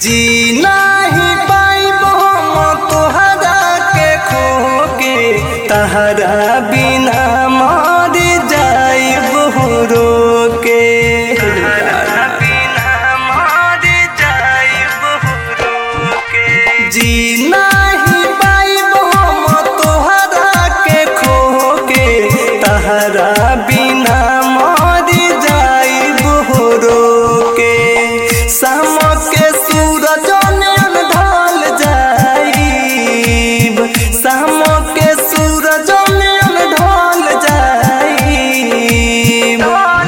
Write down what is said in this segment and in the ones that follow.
जी नहीं पाइब हम तोहरा के खो के, तहरा बिना मर जाइब रो के, तहरा बिना मर जाइब रो के। जी नहीं पाइब हम तोहरा के खो के, तहरा बिना मर जाइब रो के। शाम के सूरज में ढल जाइब, शाम के सूरज में ढल जाइब,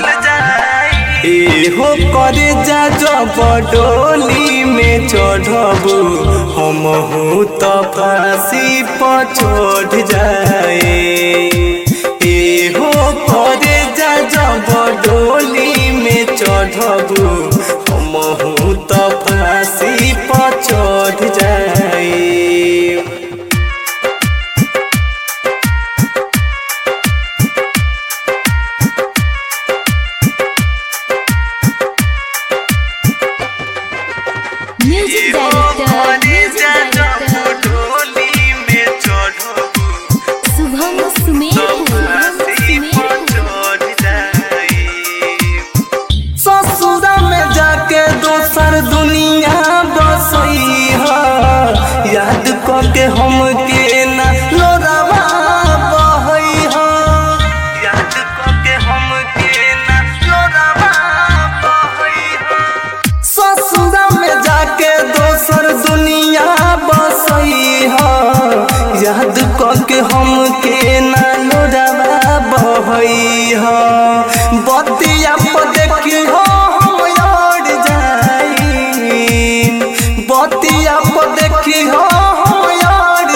एहो करे जा जब डोली में चढ़बू, हमहू तो फांसी पर चढ़ जाए। एहो करे जा जब डोली में चढ़बू, हमहू तो फांसी पर चढ़ जाए। म्यूजिक डायरेक्टर डोली में चढ़बू, शुभम सुमेरपुर। ससुरा में जाके दोसर दुनिया बसई है, याद करके हमके ना लोरावा बहई है, याद करके हमके ना लोरावा बहई है। ससुरा में जाके दोसर दुनिया बसई है, याद करके हमके ना लोरावा बहई है। बतिया पर देखी हो हम यार जाई, बतिया पर देखी हो हम यार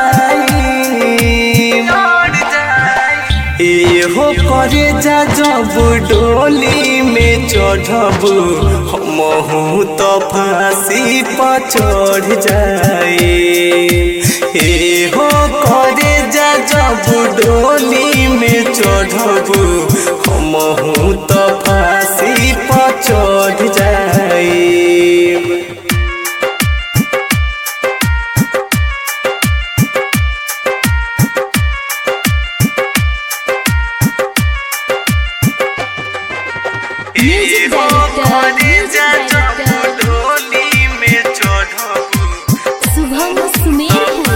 जाई। एहो करे जा जब डोली में चढ़बू, हमहू तो फांसी पर चढ़ जाए। एहो करे जा जब डोली में चढ़बू, हमहू तो फांसी पर चढ़ जाए। म्यूजिक डायरेक्टर डोली में चढ़बू, शुभम सुमेरपुर।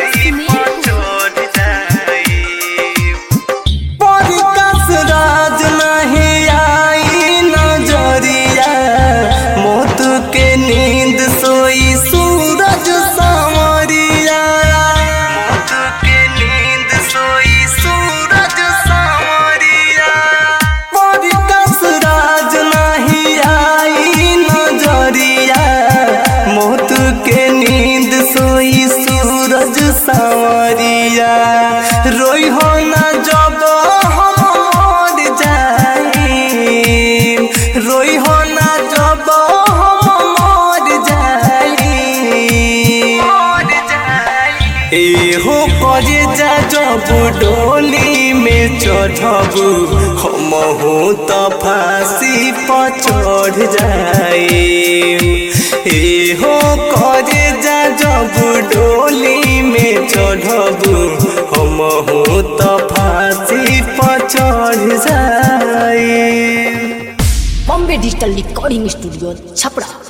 परिकस राज नहीं आई नजरिया, मौत के नींद सोई सूरज सांवरिया, मौत के नींद सोई सूरज सांवरिया। परिकस राज नहीं आई नजरिया, मौत के नींद सोई सूरज सांवरिया। रोई हो ना जब हम मर जाई, रोई हो ना जब हम मर जाई। एहो करे जा जब डोली में चढ़बू, हमहू तो फांसी पर चढ़ जाए। एहो करे जा जब डोली में चढ़बू, हमहू तो फांसी पर चढ़ जाए। Bombay digital recording studio Chhapra.